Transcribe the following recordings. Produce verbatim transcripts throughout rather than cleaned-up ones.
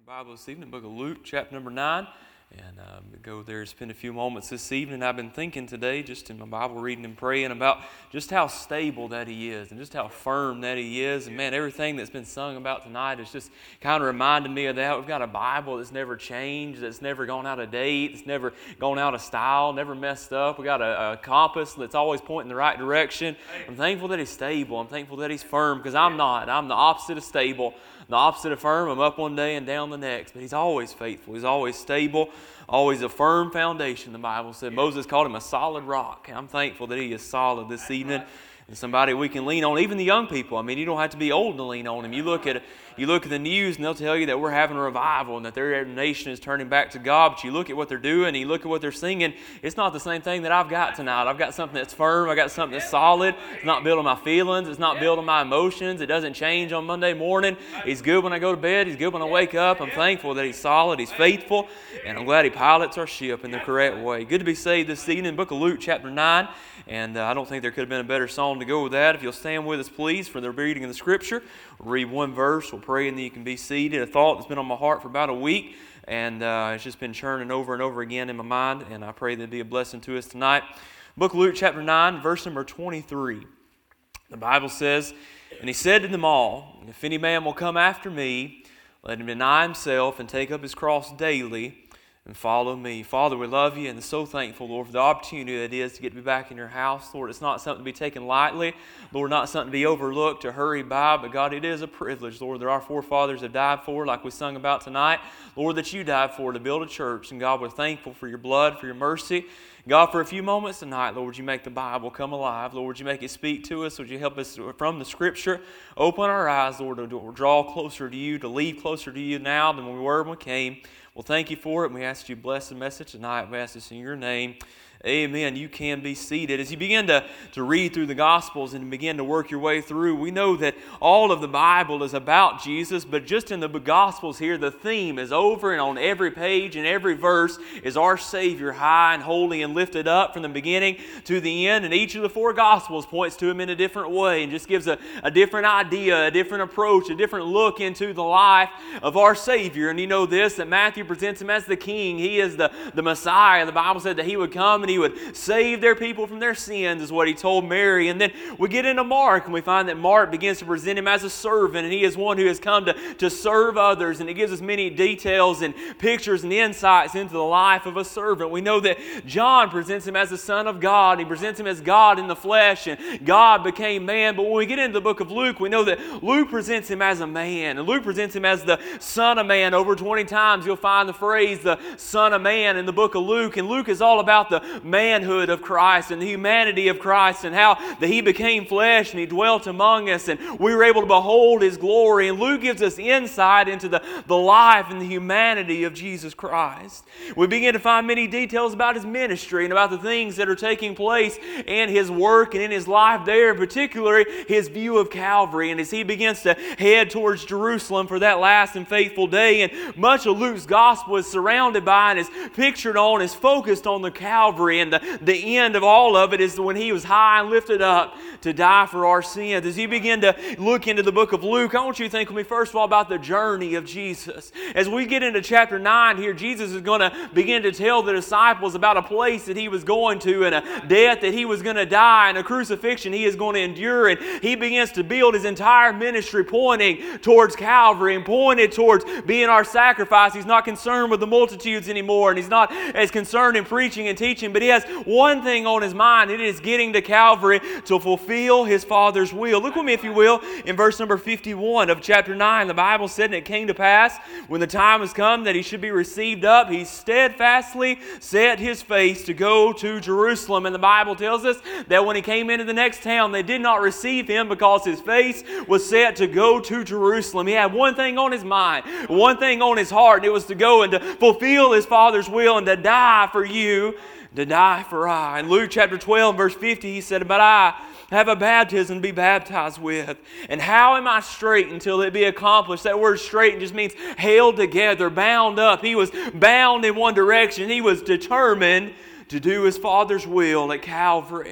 Bible this evening, book of Luke, chapter number nine. And um, go there and spend a few moments this evening. I've been thinking today, just in my Bible reading and praying, about just how stable that He is and just how firm that He is. And man, everything that's been sung about tonight is just kind of reminding me of that. We've got a Bible that's never changed, that's never gone out of date, it's never gone out of style, never messed up. We got a, a compass that's always pointing the right direction. I'm thankful that He's stable. I'm thankful that He's firm, because I'm not. I'm the opposite of stable. The opposite of firm. I'm up one day and down the next. But He's always faithful. He's always stable. Always a firm foundation, the Bible said. Moses called Him a solid rock. I'm thankful that He is solid this evening. And somebody we can lean on, even the young people. I mean, you don't have to be old to lean on Him. You look at you look at the news and they'll tell you that we're having a revival and that their nation is turning back to God. But you look at what they're doing and you look at what they're singing, it's not the same thing that I've got tonight. I've got something that's firm. I've got something that's solid. It's not built on my feelings. It's not built on my emotions. It doesn't change on Monday morning. He's good when I go to bed. He's good when I wake up. I'm thankful that He's solid. He's faithful. And I'm glad He pilots our ship in the correct way. Good to be saved this evening. Book of Luke, chapter nine. And uh, I don't think there could have been a better song to go with that. If you'll stand with us, please, for the reading of the Scripture. We'll read one verse. We'll pray, and then you can be seated. A thought that's been on my heart for about a week, and uh, it's just been churning over and over again in my mind, and I pray that it'll be a blessing to us tonight. Book of Luke, chapter nine, verse number twenty-three. The Bible says, "And He said to them all, If any man will come after me, let him deny himself and take up his cross daily and follow me." Father, we love You and so thankful, Lord, for the opportunity that it is to get to be back in Your house. Lord, it's not something to be taken lightly. Lord, not something to be overlooked or hurried by, but God, it is a privilege, Lord, that our forefathers have died for, like we sung about tonight. Lord, that You died for to build a church. And God, we're thankful for Your blood, for Your mercy. God, for a few moments tonight, Lord, would You make the Bible come alive? Lord, would You make it speak to us? Would You help us from the Scripture? Open our eyes, Lord, to draw closer to You, to lead closer to You now than when we were when we came. Well, thank You for it, and we ask You to bless the message tonight. We ask this in Your name. Amen. You can be seated. As you begin to, to read through the Gospels and begin to work your way through, we know that all of the Bible is about Jesus, but just in the Gospels here, the theme is over and on every page and every verse is our Savior high and holy and lifted up from the beginning to the end. And each of the four Gospels points to Him in a different way and just gives a, a different idea, a different approach, a different look into the life of our Savior. And you know this, that Matthew presents Him as the King. He is the, the Messiah. The Bible said that He would come and He would save their people from their sins, is what He told Mary. And then we get into Mark, and we find that Mark begins to present Him as a servant, and He is one who has come to, to serve others, and it gives us many details and pictures and insights into the life of a servant. We know that John presents Him as the Son of God. He presents Him as God in the flesh, and God became man. But when we get into the book of Luke, we know that Luke presents Him as a man, and Luke presents Him as the Son of Man. Over twenty times you'll find the phrase the Son of Man in the book of Luke, and Luke is all about the manhood of Christ and the humanity of Christ and how that He became flesh and He dwelt among us and we were able to behold His glory. And Luke gives us insight into the, the life and the humanity of Jesus Christ. We begin to find many details about His ministry and about the things that are taking place in His work and in His life there, particularly His view of Calvary. And as He begins to head towards Jerusalem for that last and faithful day, and much of Luke's gospel is surrounded by and is pictured on, is focused on the Calvary. And the, the end of all of it is when He was high and lifted up to die for our sins. As you begin to look into the book of Luke, I want you to think with me first of all about the journey of Jesus. As we get into chapter nine here, Jesus is going to begin to tell the disciples about a place that He was going to and a death that He was going to die and a crucifixion He is going to endure. And He begins to build His entire ministry pointing towards Calvary and pointed towards being our sacrifice. He's not concerned with the multitudes anymore, and He's not as concerned in preaching and teaching, but He has one thing on His mind. It is getting to Calvary to fulfill His Father's will. Look with me, if you will, in verse number fifty-one of chapter nine. The Bible said, "And it came to pass, when the time was come that He should be received up, He steadfastly set His face to go to Jerusalem." And the Bible tells us that when He came into the next town, they did not receive Him because His face was set to go to Jerusalem. He had one thing on His mind, one thing on His heart, and it was to go and to fulfill His Father's will and to die for you, to die for I. In Luke chapter twelve, verse fifty, He said, "But I have a baptism to be baptized with. And how am I straight until it be accomplished?" That word straighten just means held together, bound up. He was bound in one direction. He was determined to do His Father's will at Calvary.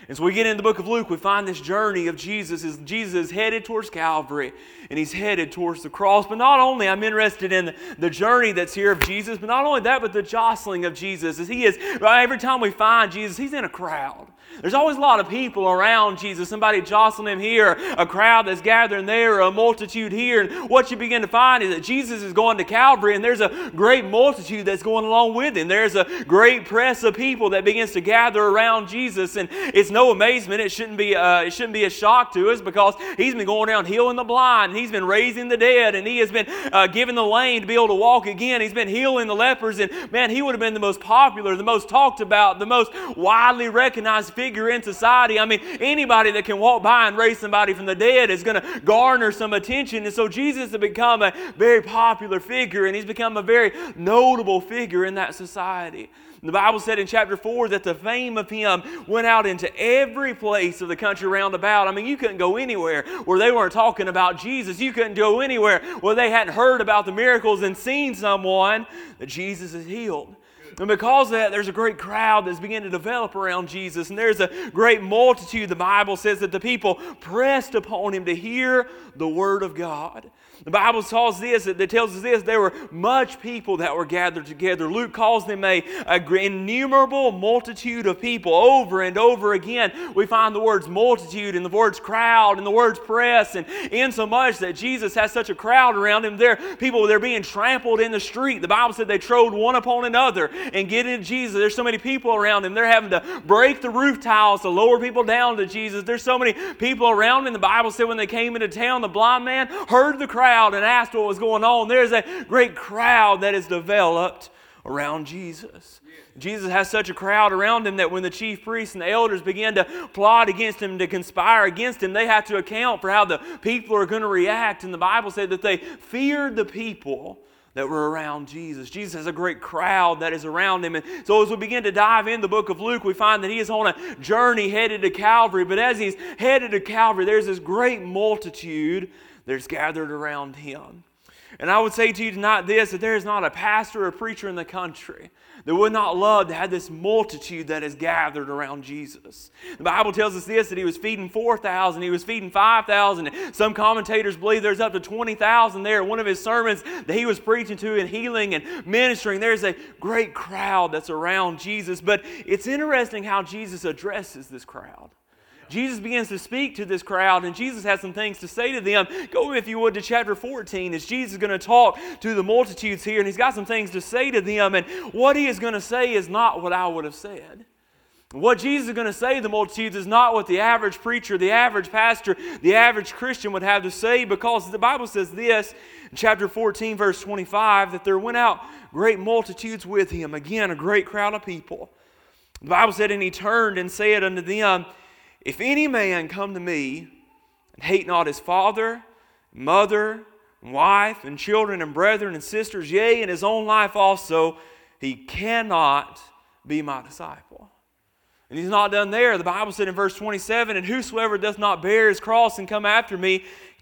As we get into the book of Luke, we find this journey of Jesus. As Jesus is headed towards Calvary, and He's headed towards the cross. But not only, I'm interested in the, the journey that's here of Jesus, but not only that, but the jostling of Jesus. As He is, right, every time we find Jesus, He's in a crowd. There's always a lot of people around Jesus. Somebody jostling Him here, a crowd that's gathering there, a multitude here. And what you begin to find is that Jesus is going to Calvary, and there's a great multitude that's going along with Him. There's a great press of people that begins to gather around Jesus. And it's no amazement. It shouldn't be, uh, it shouldn't be a shock to us, because He's been going around healing the blind, and He's been raising the dead, and He has been uh, giving the lame to be able to walk again. He's been healing the lepers. And man, He would have been the most popular, the most talked about, the most widely recognized figure in society. I mean, anybody that can walk by and raise somebody from the dead is going to garner some attention. And so Jesus has become a very popular figure, and He's become a very notable figure in that society. The Bible said in chapter four that the fame of Him went out into every place of the country round about. I mean, you couldn't go anywhere where they weren't talking about Jesus. You couldn't go anywhere where they hadn't heard about the miracles and seen someone that Jesus has healed. And because of that, there's a great crowd that's beginning to develop around Jesus. And there's a great multitude. The Bible says that the people pressed upon Him to hear the Word of God. The Bible tells this, it tells us this, there were much people that were gathered together. Luke calls them a, a innumerable multitude of people. Over and over again, we find the words multitude and the words crowd and the words press, and in so much that Jesus has such a crowd around Him. There, people, they're being trampled in the street. The Bible said they trode one upon another and get into Jesus. There's so many people around Him. They're having to break the roof tiles to lower people down to Jesus. There's so many people around Him. The Bible said when they came into town, the blind man heard the crowd and asked what was going on. There's a great crowd that is developed around Jesus. Jesus has such a crowd around Him that when the chief priests and the elders begin to plot against Him, to conspire against Him, they have to account for how the people are going to react. And the Bible said that they feared the people that were around Jesus. Jesus has a great crowd that is around Him. And so as we begin to dive in the book of Luke, we find that He is on a journey headed to Calvary. But as He's headed to Calvary, there's this great multitude that's gathered around Him. And I would say to you tonight this, that there is not a pastor or preacher in the country that would not love to have this multitude that is gathered around Jesus. The Bible tells us this, that He was feeding four thousand, He was feeding five thousand. Some commentators believe there's up to twenty thousand there. One of His sermons that He was preaching to and healing and ministering, there's a great crowd that's around Jesus. But it's interesting how Jesus addresses this crowd. Jesus begins to speak to this crowd, and Jesus has some things to say to them. Go, if you would, to chapter fourteen, as Jesus is going to talk to the multitudes here, and He's got some things to say to them, and what He is going to say is not what I would have said. What Jesus is going to say to the multitudes is not what the average preacher, the average pastor, the average Christian would have to say, because the Bible says this, in chapter fourteen, verse twenty-five, that there went out great multitudes with Him. Again, a great crowd of people. The Bible said, and He turned and said unto them, if any man come to me and hate not his father, mother, and wife, and children, and brethren, and sisters, yea, and his own life also, he cannot be my disciple. And He's not done there. The Bible said in verse twenty-seven, and whosoever doth not bear his cross and come after me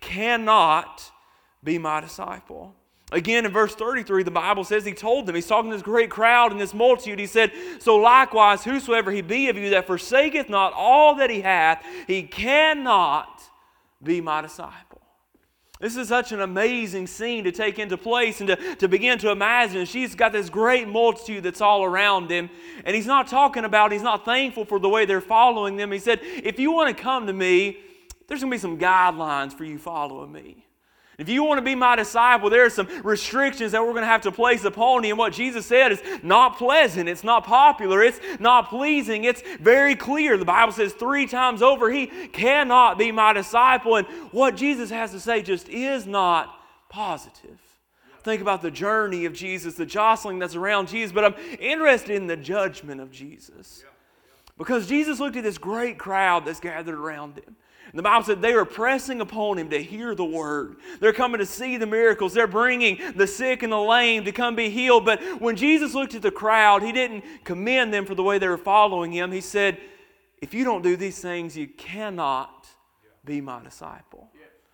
cannot be my disciple. Again, in verse thirty-three, the Bible says He told them, He's talking to this great crowd and this multitude. He said, so likewise, whosoever he be of you that forsaketh not all that he hath, he cannot be my disciple. This is such an amazing scene to take into place and to, to begin to imagine. She's got this great multitude that's all around Him. And He's not talking about, He's not thankful for the way they're following them. He said, if you want to come to me, there's going to be some guidelines for you following me. If you want to be my disciple, there are some restrictions that we're going to have to place upon you. And what Jesus said is not pleasant. It's not popular. It's not pleasing. It's very clear. The Bible says three times over, he cannot be my disciple. And what Jesus has to say just is not positive. Think about the journey of Jesus, the jostling that's around Jesus. But I'm interested in the judgment of Jesus. Because Jesus looked at this great crowd that's gathered around Him. And the Bible said they were pressing upon Him to hear the Word. They're coming to see the miracles. They're bringing the sick and the lame to come be healed. But when Jesus looked at the crowd, He didn't commend them for the way they were following Him. He said, if you don't do these things, you cannot be my disciple.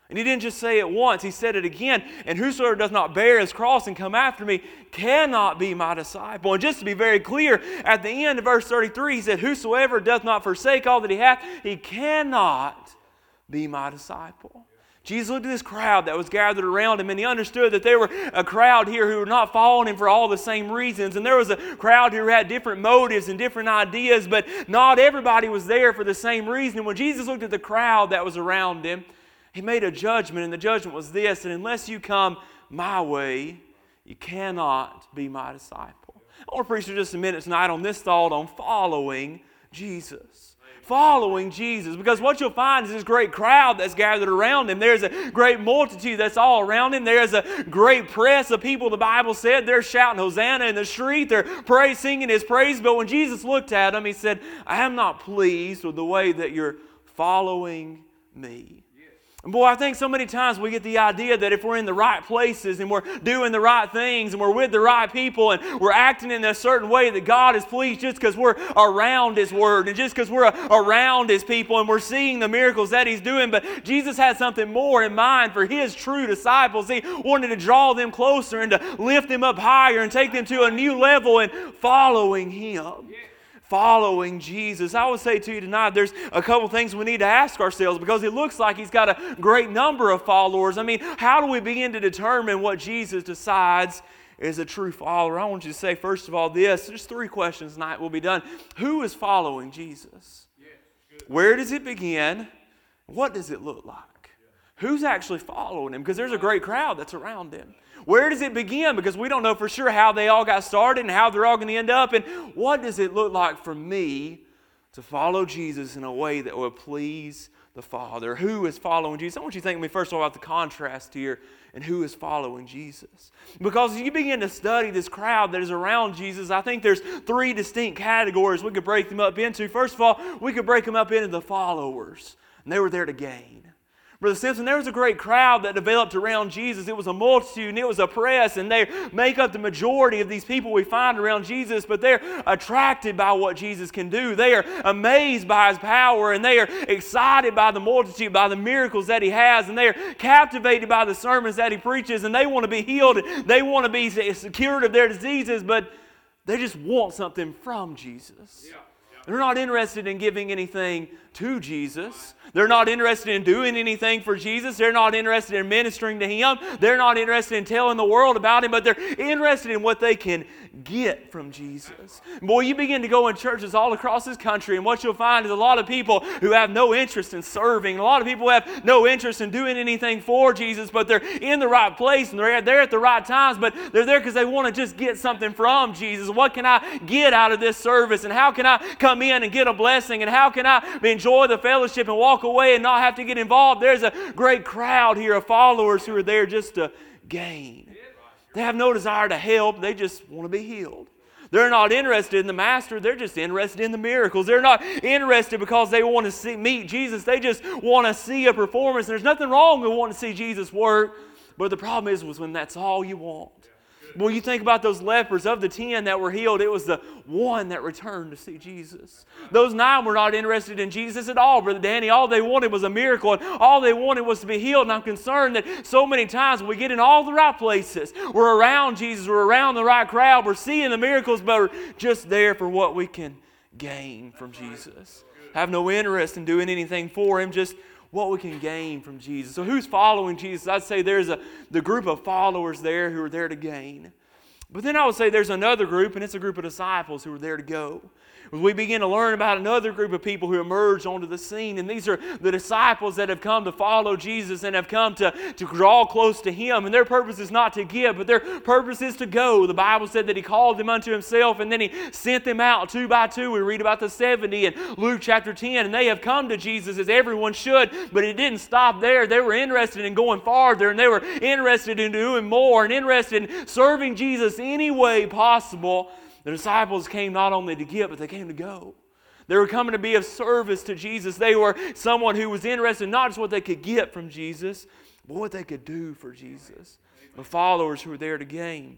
And he didn't just say it once, he said it again. And whosoever does not bear his cross and come after me cannot be my disciple. And just to be very clear, at the end of verse thirty-three, he said, whosoever doth not forsake all that he hath, he cannot be my disciple. Jesus looked at this crowd that was gathered around him, and he understood that there were a crowd here who were not following him for all the same reasons. And there was a crowd who had different motives and different ideas, but not everybody was there for the same reason. And when Jesus looked at the crowd that was around him, he made a judgment, and the judgment was this: that unless you come my way, you cannot be my disciple. I want to preach for just a minute tonight on this thought on following Jesus. Following Jesus. Because what you'll find is this great crowd that's gathered around him. There's a great multitude that's all around him. There's a great press of people, the Bible said. They're shouting Hosanna in the street. They're praise, singing his praise. But when Jesus looked at them, he said, I am not pleased with the way that you're following me. And boy, I think so many times we get the idea that if we're in the right places and we're doing the right things and we're with the right people and we're acting in a certain way, that God is pleased just because we're around His Word and just because we're around His people and we're seeing the miracles that He's doing. But Jesus had something more in mind for His true disciples. He wanted to draw them closer and to lift them up higher and take them to a new level in following Him. Following Jesus. I would say to you tonight, there's a couple things we need to ask ourselves, because it looks like He's got a great number of followers. I mean, how do we begin to determine what Jesus decides is a true follower? I want you to say, first of all, this. There's three questions tonight. We'll be done. Who is following Jesus? Where does it begin? What does it look like? Who's actually following Him? Because there's a great crowd that's around Him. Where does it begin? Because we don't know for sure how they all got started and how they're all going to end up. And what does it look like for me to follow Jesus in a way that will please the Father? Who is following Jesus? I want you to think with me first of all about the contrast here and who is following Jesus. Because as you begin to study this crowd that is around Jesus, I think there's three distinct categories we could break them up into. First of all, we could break them up into the followers. And they were there to gain. Brother Simpson, there was a great crowd that developed around Jesus. It was a multitude and it was a press, and they make up the majority of these people we find around Jesus, but they're attracted by what Jesus can do. They are amazed by His power, and they are excited by the multitude, by the miracles that He has, and they are captivated by the sermons that He preaches, and they want to be healed. They want to be cured of their diseases, but they just want something from Jesus. Yeah. They're not interested in giving anything to Jesus. They're not interested in doing anything for Jesus. They're not interested in ministering to Him. They're not interested in telling the world about Him, but they're interested in what they can get from Jesus. Boy, you begin to go in churches all across this country, and what you'll find is a lot of people who have no interest in serving. A lot of people have no interest in doing anything for Jesus, but they're in the right place and they're there at the right times, but they're there because they want to just get something from Jesus. What can I get out of this service? And how can I come in and get a blessing? And how can I enjoy the fellowship and walk away and not have to get involved? There's a great crowd here of followers who are there just to gain. They have no desire to help. They just want to be healed. They're not interested in the Master. They're just interested in the miracles. They're not interested because they want to see, meet Jesus. They just want to see a performance. There's nothing wrong with wanting to see Jesus work. But the problem is was when that's all you want. When you think about those lepers, of the ten that were healed, it was the one that returned to see Jesus. Those nine were not interested in Jesus at all, Brother Danny. All they wanted was a miracle, and all they wanted was to be healed. And I'm concerned that so many times we get in all the right places. We're around Jesus. We're around the right crowd. We're seeing the miracles, but we're just there for what we can gain from Jesus. Have no interest in doing anything for Him, just what we can gain from Jesus. So who's following Jesus? I'd say there's a the group of followers there who are there to gain. But then I would say there's another group, and it's a group of disciples who are there to go. We begin to learn about another group of people who emerge onto the scene, and these are the disciples that have come to follow Jesus and have come to, to draw close to Him. And their purpose is not to give, but their purpose is to go. The Bible said that He called them unto Himself, and then He sent them out two by two. We read about the seventy in Luke chapter ten, and they have come to Jesus as everyone should, but it didn't stop there. They were interested in going farther, and they were interested in doing more, and interested in serving Jesus any way possible. The disciples came not only to give, but they came to go. They were coming to be of service to Jesus. They were someone who was interested in not just what they could get from Jesus, but what they could do for Jesus. The followers who were there to gain.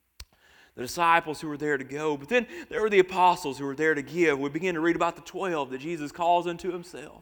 The disciples who were there to go. But then there were the apostles who were there to give. We begin to read about the twelve that Jesus calls unto Himself.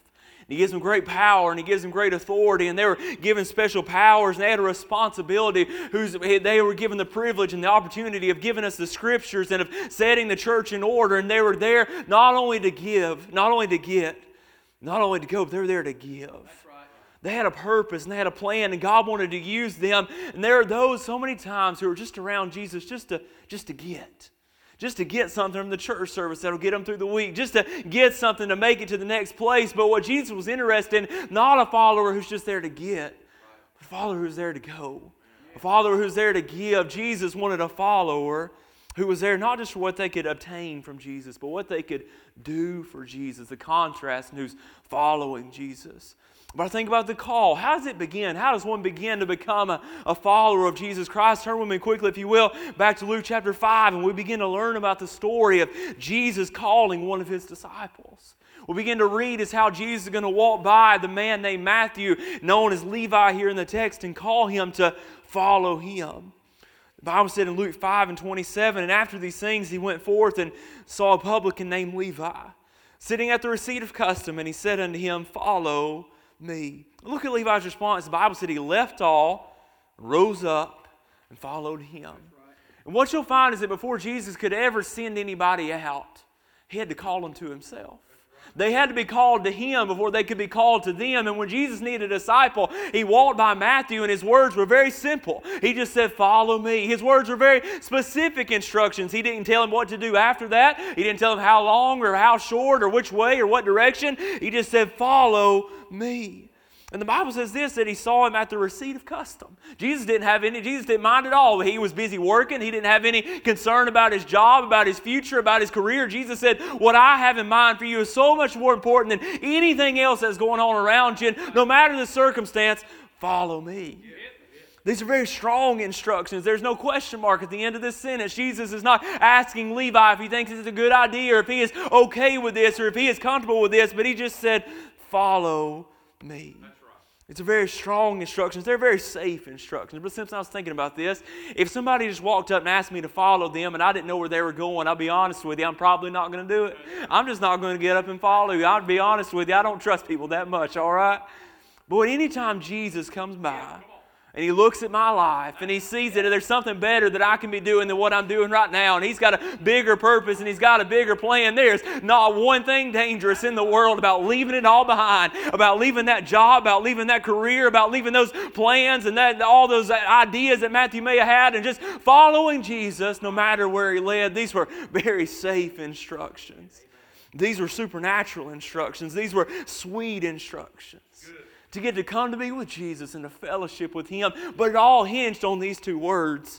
He gives them great power and He gives them great authority, and they were given special powers and they had a responsibility. Who's, they were given the privilege and the opportunity of giving us the Scriptures and of setting the church in order, and they were there not only to give, not only to get, not only to go, but they were there to give. That's right. They had a purpose and they had a plan, and God wanted to use them. And there are those so many times who are just around Jesus just to, just to get. Just to get something from the church service that'll get them through the week. Just to get something to make it to the next place. But what Jesus was interested in, not a follower who's just there to get, but a follower who's there to go. A follower who's there to give. Jesus wanted a follower who was there not just for what they could obtain from Jesus, but what they could do for Jesus. The contrast in who's following Jesus. But I think about the call. How does it begin? How does one begin to become a, a follower of Jesus Christ? Turn with me quickly, if you will, back to Luke chapter five, and we begin to learn about the story of Jesus calling one of His disciples. We'll begin to read is how Jesus is going to walk by the man named Matthew, known as Levi here in the text, and call him to follow Him. The Bible said in Luke five and twenty-seven, and after these things He went forth and saw a publican named Levi, sitting at the receipt of custom, and He said unto him, Follow me. Look at Levi's response. The Bible said he left all, rose up, and followed Him. Right. And what you'll find is that before Jesus could ever send anybody out, He had to call them to Himself. They had to be called to Him before they could be called to them. And when Jesus needed a disciple, He walked by Matthew, and His words were very simple. He just said, Follow me. His words were very specific instructions. He didn't tell him what to do after that. He didn't tell him how long or how short or which way or what direction. He just said, Follow me. And the Bible says this, that He saw him at the receipt of custom. Jesus didn't have any, Jesus didn't mind at all. He was busy working. He didn't have any concern about his job, about his future, about his career. Jesus said, what I have in mind for you is so much more important than anything else that's going on around you. And no matter the circumstance, follow me. These are very strong instructions. There's no question mark at the end of this sentence. Jesus is not asking Levi if he thinks it's a good idea or if he is okay with this or if he is comfortable with this, but He just said, follow me. It's a very strong instructions. They're very safe instructions. But since I was thinking about this, if somebody just walked up and asked me to follow them and I didn't know where they were going, I'll be honest with you, I'm probably not going to do it. I'm just not going to get up and follow you. I'll be honest with you, I don't trust people that much, all right? But anytime Jesus comes by, and He looks at my life and He sees that there's something better that I can be doing than what I'm doing right now, and He's got a bigger purpose and He's got a bigger plan. There's not one thing dangerous in the world about leaving it all behind, about leaving that job, about leaving that career, about leaving those plans and that all those ideas that Matthew may have had, and just following Jesus no matter where He led. These were very safe instructions. These were supernatural instructions. These were sweet instructions. To get to come to be with Jesus and to fellowship with Him. But it all hinged on these two words,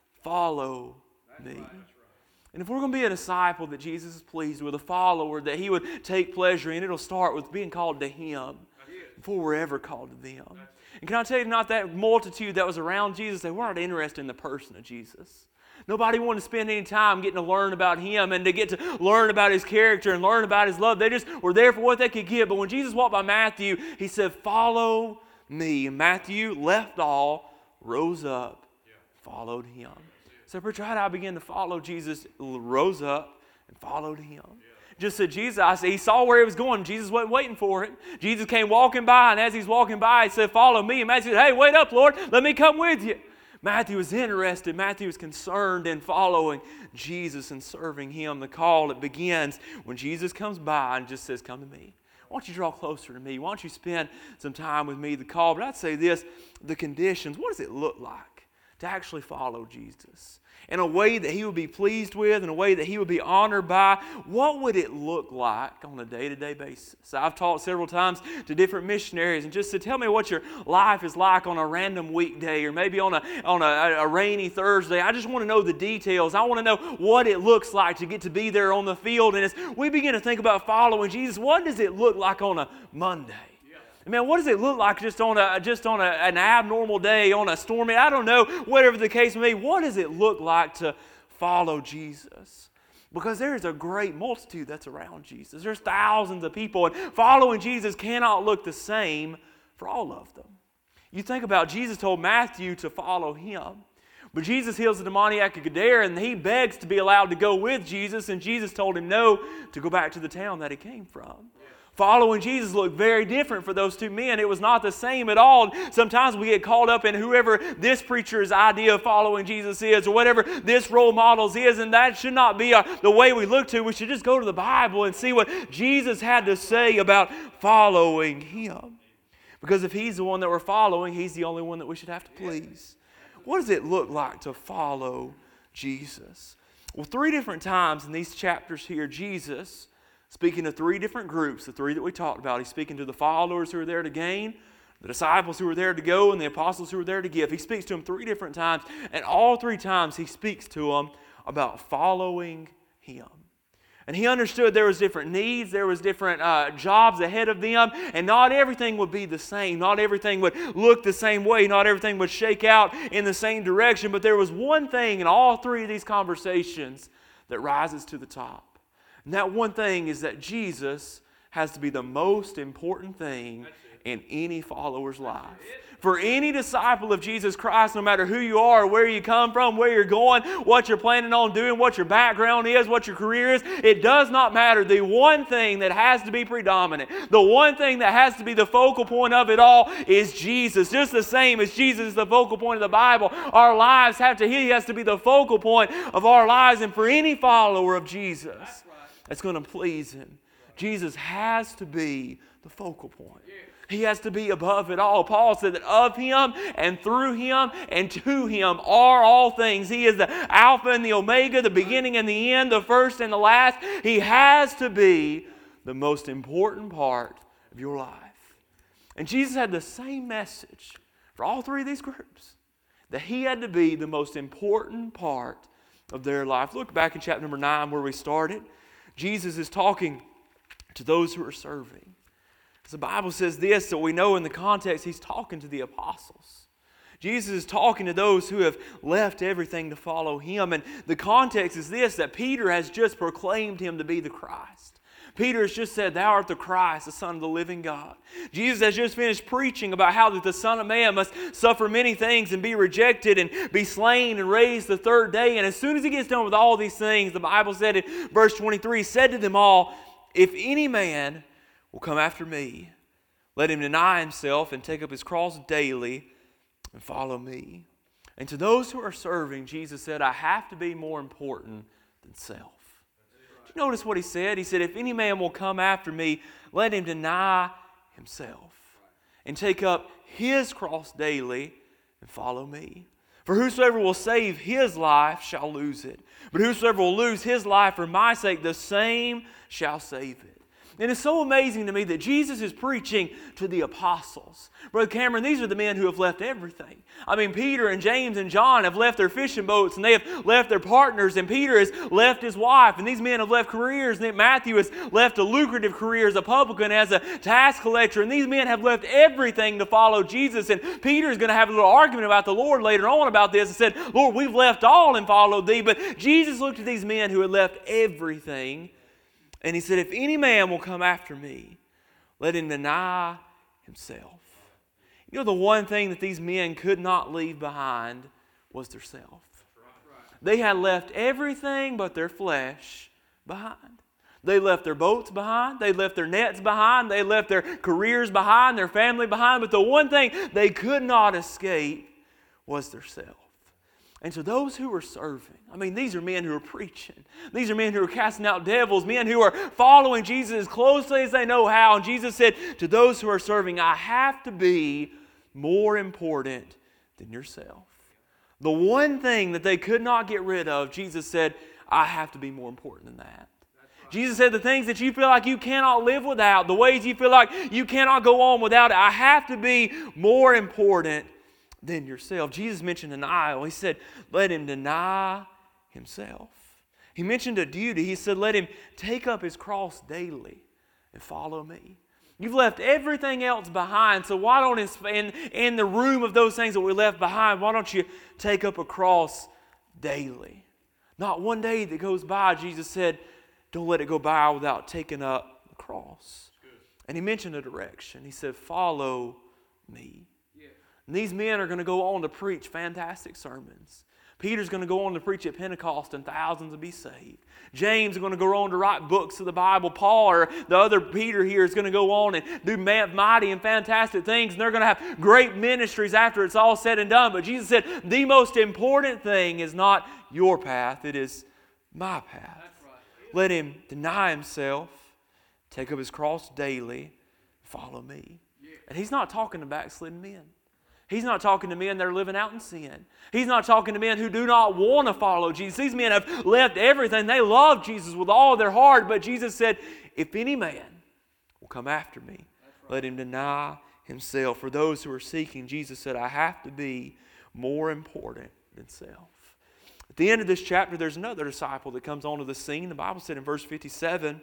follow me. And if we're going to be a disciple that Jesus is pleased with, a follower that He would take pleasure in, it'll start with being called to Him before we're ever called to them. And can I tell you, not that multitude that was around Jesus, they weren't interested in the person of Jesus. Nobody wanted to spend any time getting to learn about Him and to get to learn about His character and learn about His love. They just were there for what they could get. But when Jesus walked by Matthew, He said, follow me. And Matthew left all, rose up, followed Him. So preacher, how did I begin to follow Jesus? Rose up and followed Him. Just said, Jesus, I said, He saw where He was going. Jesus wasn't waiting for it. Jesus came walking by, and as He's walking by, He said, follow me. And Matthew said, hey, wait up, Lord. Let me come with you. Matthew was interested. Matthew was concerned in following Jesus and serving Him. The call, it begins when Jesus comes by and just says, come to me. Why don't you draw closer to me? Why don't you spend some time with me? The call. But I'd say this, the conditions. What does it look like to actually follow Jesus? In a way that He would be pleased with, in a way that He would be honored by. What would it look like on a day-to-day basis? I've talked several times to different missionaries and just said, tell me what your life is like on a random weekday or maybe on a, on a, a rainy Thursday. I just want to know the details. I want to know what it looks like to get to be there on the field. And as we begin to think about following Jesus, what does it look like on a Monday? Man, what does it look like just on a just on a, an abnormal day, on a stormy, I don't know, whatever the case may be. What does it look like to follow Jesus? Because there's a great multitude that's around Jesus. There's thousands of people, and following Jesus cannot look the same for all of them. You think about Jesus told Matthew to follow Him. But Jesus heals the demoniac of Gadara, and he begs to be allowed to go with Jesus, and Jesus told him no, to go back to the town that he came from. Following Jesus looked very different for those two men. It was not the same at all. Sometimes we get caught up in whoever this preacher's idea of following Jesus is, or whatever this role models is, and that should not be our, the way we look to. We should just go to the Bible and see what Jesus had to say about following Him. Because if He's the one that we're following, He's the only one that we should have to please. What does it look like to follow Jesus? Well, three different times in these chapters here, Jesus speaking to three different groups, the three that we talked about. He's speaking to the followers who are there to gain, the disciples who are there to go, and the apostles who are there to give. He speaks to them three different times, and all three times He speaks to them about following Him. And He understood there was different needs, there was different uh, jobs ahead of them, and not everything would be the same. Not everything would look the same way. Not everything would shake out in the same direction. But there was one thing in all three of these conversations that rises to the top. And that one thing is that Jesus has to be the most important thing in any follower's life. For any disciple of Jesus Christ, no matter who you are, where you come from, where you're going, what you're planning on doing, what your background is, what your career is, it does not matter. The one thing that has to be predominant, the one thing that has to be the focal point of it all is Jesus. Just the same as Jesus is the focal point of the Bible, our lives have to, He has to be the focal point of our lives. And for any follower of Jesus that's going to please Him, Jesus has to be the focal point. He has to be above it all. Paul said that of Him and through Him and to Him are all things. He is the Alpha and the Omega, the beginning and the end, the first and the last. He has to be the most important part of your life. And Jesus had the same message for all three of these groups, that He had to be the most important part of their life. Look back in chapter number nine where we started. Jesus is talking to those who are serving. The Bible says this, so we know in the context He's talking to the apostles. Jesus is talking to those who have left everything to follow Him. And the context is this, that Peter has just proclaimed Him to be the Christ. Peter has just said, "Thou art the Christ, the Son of the living God." Jesus has just finished preaching about how that the Son of Man must suffer many things and be rejected and be slain and raised the third day. And as soon as He gets done with all these things, the Bible said in verse twenty-three, said to them all, "If any man will come after me, let him deny himself and take up his cross daily and follow me." And to those who are serving, Jesus said, I have to be more important than self. Did you notice what He said? He said, if any man will come after me, let him deny himself and take up his cross daily and follow me. For whosoever will save his life shall lose it. But whosoever will lose his life for my sake, the same shall save it. And it's so amazing to me that Jesus is preaching to the apostles. Brother Cameron, these are the men who have left everything. I mean, Peter and James and John have left their fishing boats, and they have left their partners, and Peter has left his wife, and these men have left careers, and Matthew has left a lucrative career as a publican, as a tax collector, and these men have left everything to follow Jesus. And Peter is going to have a little argument about the Lord later on about this and said, Lord, we've left all and followed Thee. But Jesus looked at these men who had left everything, and He said, if any man will come after me, let him deny himself. You know, the one thing that these men could not leave behind was their self. They had left everything but their flesh behind. They left their boats behind. They left their nets behind. They left their careers behind, their family behind. But the one thing they could not escape was their self. And so those who are serving, I mean, these are men who are preaching. These are men who are casting out devils, men who are following Jesus as closely as they know how. And Jesus said to those who are serving, I have to be more important than yourself. The one thing that they could not get rid of, Jesus said, I have to be more important than that. Jesus said the things that you feel like you cannot live without, the ways you feel like you cannot go on without it, I have to be more important than yourself. Jesus mentioned denial. He said, let him deny himself. He mentioned a duty. He said, let him take up his cross daily and follow me. You've left everything else behind, so why don't, in, in the room of those things that we left behind, why don't you take up a cross daily? Not one day that goes by, Jesus said, don't let it go by without taking up the cross. And He mentioned a direction. He said, follow me. And these men are going to go on to preach fantastic sermons. Peter's going to go on to preach at Pentecost and thousands will be saved. James is going to go on to write books of the Bible. Paul, or the other Peter here, is going to go on and do mighty and fantastic things. And they're going to have great ministries after it's all said and done. But Jesus said the most important thing is not your path. It is my path. That's right. Let him deny himself, take up his cross daily, follow me. Yeah. And he's not talking to backslidden men. He's not talking to men that are living out in sin. He's not talking to men who do not want to follow Jesus. These men have left everything. They love Jesus with all their heart. But Jesus said, if any man will come after me, right, let him deny himself. For those who are seeking, Jesus said, I have to be more important than self. At the end of this chapter, there's another disciple that comes onto the scene. The Bible said in verse fifty-seven,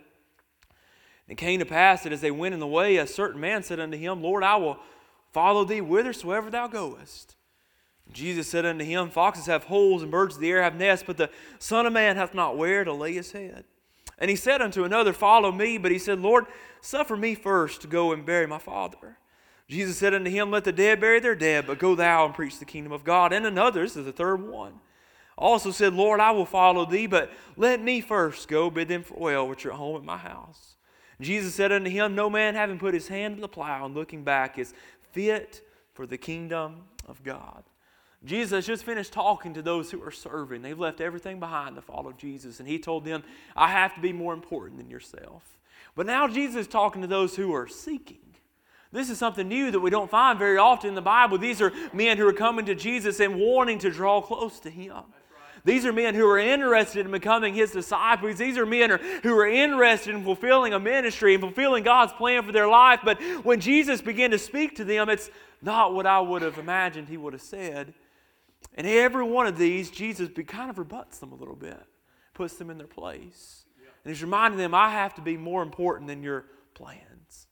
it came to pass that as they went in the way, a certain man said unto him, Lord, I will follow thee whithersoever thou goest. And Jesus said unto him, foxes have holes, and birds of the air have nests, but the Son of Man hath not where to lay his head. And he said unto another, follow me. But he said, Lord, suffer me first to go and bury my father. Jesus said unto him, let the dead bury their dead, but go thou and preach the kingdom of God. And another, this is the third one, also said, Lord, I will follow thee, but let me first go bid them farewell which are at home at my house. And Jesus said unto him, no man having put his hand to the plow and looking back is fit for the kingdom of God. Jesus has just finished talking to those who are serving. They've left everything behind to follow Jesus. And he told them, I have to be more important than yourself. But now Jesus is talking to those who are seeking. This is something new that we don't find very often in the Bible. These are men who are coming to Jesus and wanting to draw close to Him. These are men who are interested in becoming His disciples. These are men who are interested in fulfilling a ministry and fulfilling God's plan for their life. But when Jesus began to speak to them, it's not what I would have imagined He would have said. And every one of these, Jesus kind of rebuts them a little bit, puts them in their place. And He's reminding them, I have to be more important than your plans.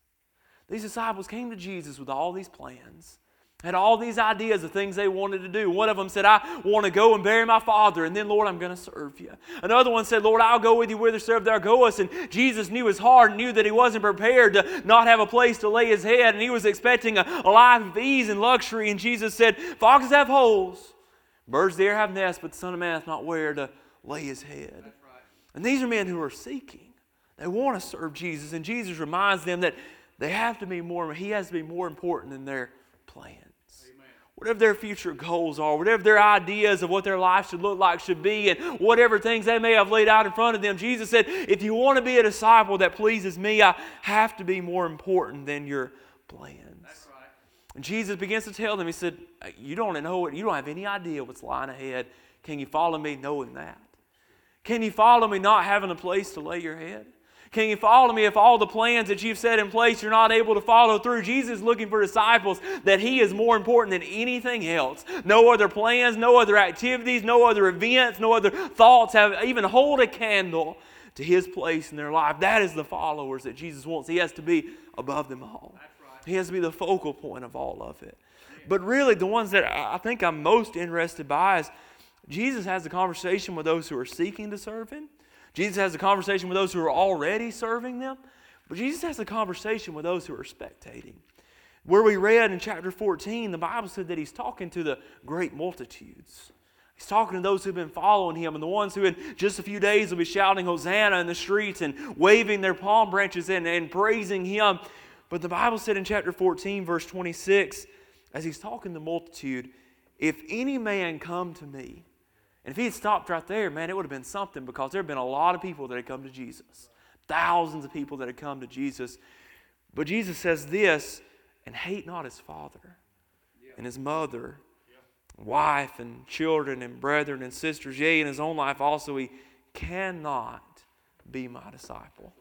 These disciples came to Jesus with all these plans, had all these ideas of things they wanted to do. One of them said, I want to go and bury my father, and then, Lord, I'm going to serve you. Another one said, Lord, I'll go with you whithersoever thou goest. And Jesus knew his heart, knew that he wasn't prepared to not have a place to lay his head, and he was expecting a, a life of ease and luxury. And Jesus said, foxes have holes, birds of the air have nests, but the Son of Man hath not where to lay his head. That's right. And these are men who are seeking. They want to serve Jesus, and Jesus reminds them that they have to be more, He has to be more important than their plans. Amen. Whatever their future goals are, whatever their ideas of what their life should look like should be, and whatever things they may have laid out in front of them, Jesus said, if you want to be a disciple that pleases me, I have to be more important than your plans. That's right. And Jesus begins to tell them, He said, you don't know it, you don't have any idea what's lying ahead. Can you follow me knowing that? Can you follow me not having a place to lay your head? Can you follow me if all the plans that you've set in place you're not able to follow through? Jesus is looking for disciples that He is more important than anything else. No other plans, no other activities, no other events, no other thoughts have even hold a candle to His place in their life. That is the followers that Jesus wants. He has to be above them all. That's right. He has to be the focal point of all of it. But really the ones that I think I'm most interested by is Jesus has a conversation with those who are seeking to serve Him. Jesus has a conversation with those who are already serving them. But Jesus has a conversation with those who are spectating. Where we read in chapter fourteen, the Bible said that He's talking to the great multitudes. He's talking to those who've been following Him, and the ones who in just a few days will be shouting Hosanna in the streets and waving their palm branches and, and praising Him. But the Bible said in chapter fourteen, verse twenty-six, as He's talking to the multitude, if any man come to me. And if He had stopped right there, man, it would have been something, because there have been a lot of people that had come to Jesus. Thousands of people that had come to Jesus. But Jesus says this, and hate not his father and his mother, wife and children and brethren and sisters, yea, in his own life also, he cannot be my disciple.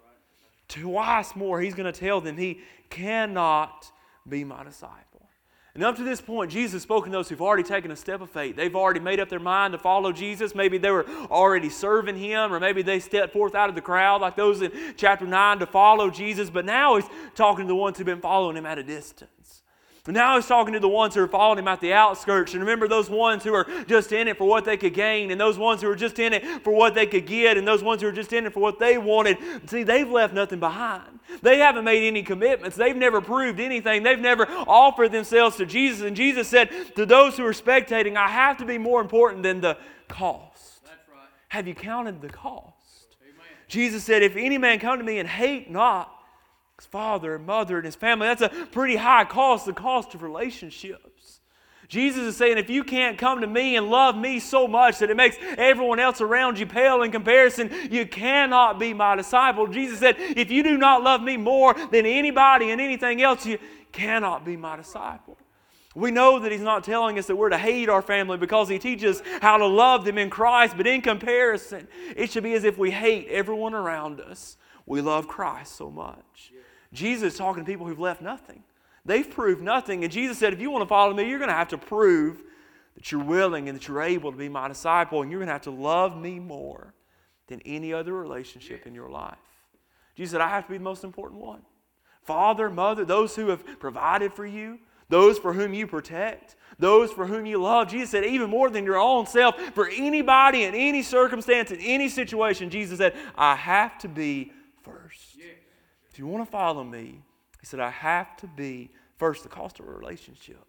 Twice more, He's going to tell them he cannot be my disciple. And up to this point, Jesus has spoken to those who've already taken a step of faith. They've already made up their mind to follow Jesus. Maybe they were already serving Him, or maybe they stepped forth out of the crowd like those in chapter nine to follow Jesus. But now He's talking to the ones who've been following Him at a distance. And now he's talking to the ones who are following him at the outskirts. And remember those ones who are just in it for what they could gain, and those ones who are just in it for what they could get, and those ones who are just in it for what they wanted. See, they've left nothing behind. They haven't made any commitments. They've never proved anything. They've never offered themselves to Jesus. And Jesus said to those who are spectating, I have to be more important than the cost. That's right. Have you counted the cost? Amen. Jesus said, if any man come to me and hate not his father and mother and his family, that's a pretty high cost, the cost of relationships. Jesus is saying, if you can't come to me and love me so much that it makes everyone else around you pale in comparison, you cannot be my disciple. Jesus said, if you do not love me more than anybody and anything else, you cannot be my disciple. We know that he's not telling us that we're to hate our family because he teaches how to love them in Christ, but in comparison, it should be as if we hate everyone around us. We love Christ so much. Jesus is talking to people who've left nothing. They've proved nothing. And Jesus said, if you want to follow me, you're going to have to prove that you're willing and that you're able to be my disciple. And you're going to have to love me more than any other relationship in your life. Jesus said, I have to be the most important one. Father, mother, those who have provided for you, those for whom you protect, those for whom you love. Jesus said, even more than your own self, for anybody in any circumstance, in any situation, Jesus said, I have to be first. If you want to follow me, he said, I have to be first. The cost of a relationship.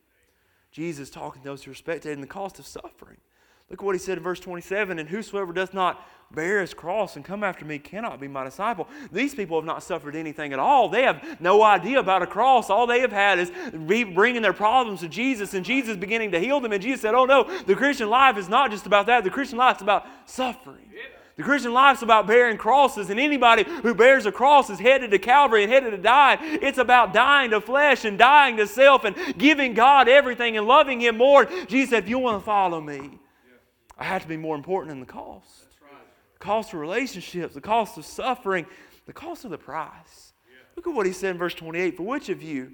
Jesus talking to those who are spectating the cost of suffering. Look at what he said in verse twenty-seven, and whosoever does not bear his cross and come after me cannot be my disciple. These people have not suffered anything at all. They have no idea about a cross. All they have had is bringing their problems to Jesus, and Jesus beginning to heal them. And Jesus said, oh no, the Christian life is not just about that. The Christian life is about suffering. The Christian life is about bearing crosses, and anybody who bears a cross is headed to Calvary and headed to die. It's about dying to flesh and dying to self and giving God everything and loving Him more. Jesus said, if you want to follow me, I have to be more important than the cost. The cost of relationships, the cost of suffering, the cost of the price. Look at what he said in verse twenty-eight. For which of you,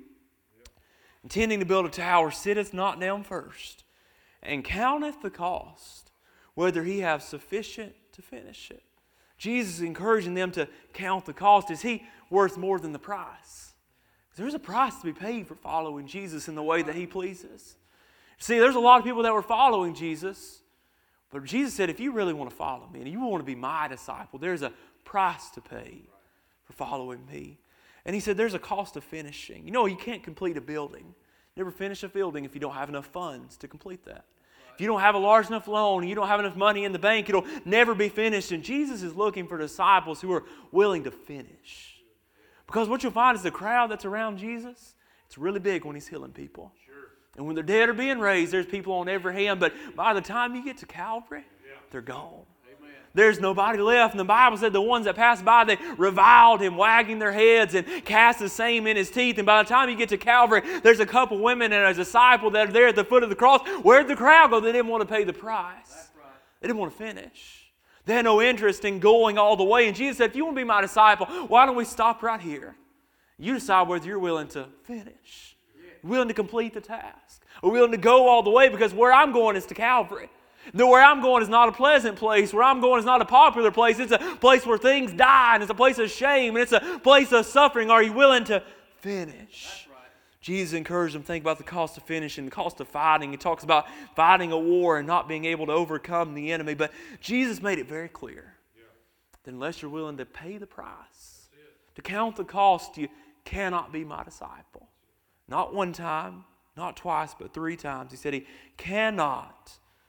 intending to build a tower, sitteth not down first, and counteth the cost, whether he have sufficient to finish it? Jesus is encouraging them to count the cost. Is he worth more than the price? There's a price to be paid for following Jesus in the way that he pleases. See, there's a lot of people that were following Jesus, but Jesus said, if you really want to follow me and you want to be my disciple, there's a price to pay for following me. And he said, there's a cost of finishing. You know, you can't complete a building. Never finish a building if you don't have enough funds to complete that. If you don't have a large enough loan, and you don't have enough money in the bank, it'll never be finished. And Jesus is looking for disciples who are willing to finish. Because what you'll find is the crowd that's around Jesus, it's really big when he's healing people. Sure. And when they're dead or being raised, there's people on every hand. But by the time you get to Calvary, yeah, they're gone. There's nobody left. And the Bible said the ones that passed by, they reviled him, wagging their heads and cast the same in his teeth. And by the time you get to Calvary, there's a couple women and a disciple that are there at the foot of the cross. Where'd the crowd go? They didn't want to pay the price. That's right. They didn't want to finish. They had no interest in going all the way. And Jesus said, if you want to be my disciple, why don't we stop right here? You decide whether you're willing to finish. Yeah. Willing to complete the task. Or willing to go all the way, because where I'm going is to Calvary. That where I'm going is not a pleasant place. Where I'm going is not a popular place. It's a place where things die, and it's a place of shame, and it's a place of suffering. Are you willing to finish? That's right. Jesus encouraged them to think about the cost of finishing, the cost of fighting. He talks about fighting a war and not being able to overcome the enemy. But Jesus made it very clear yeah. that unless you're willing to pay the price, to count the cost, you cannot be my disciple. Not one time, not twice, but three times. He said he cannot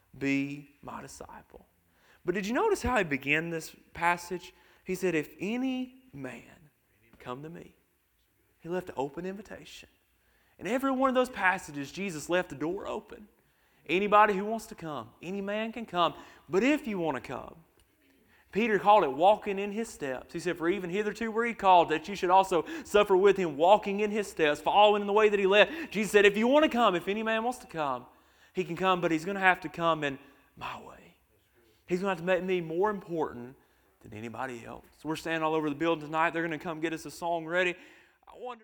be my disciple. But did you notice how he began this passage? He said, if any man come to me. He left an open invitation. In every one of those passages, Jesus left the door open. Anybody who wants to come, any man can come. But if you want to come, Peter called it walking in his steps. He said, for even hitherto were he called, that you should also suffer with him, walking in his steps, following in the way that he led. Jesus said, if you want to come, if any man wants to come, he can come, but he's going to have to come in my way. He's going to have to make me more important than anybody else. We're standing all over the building tonight. They're going to come get us a song ready. I wonder...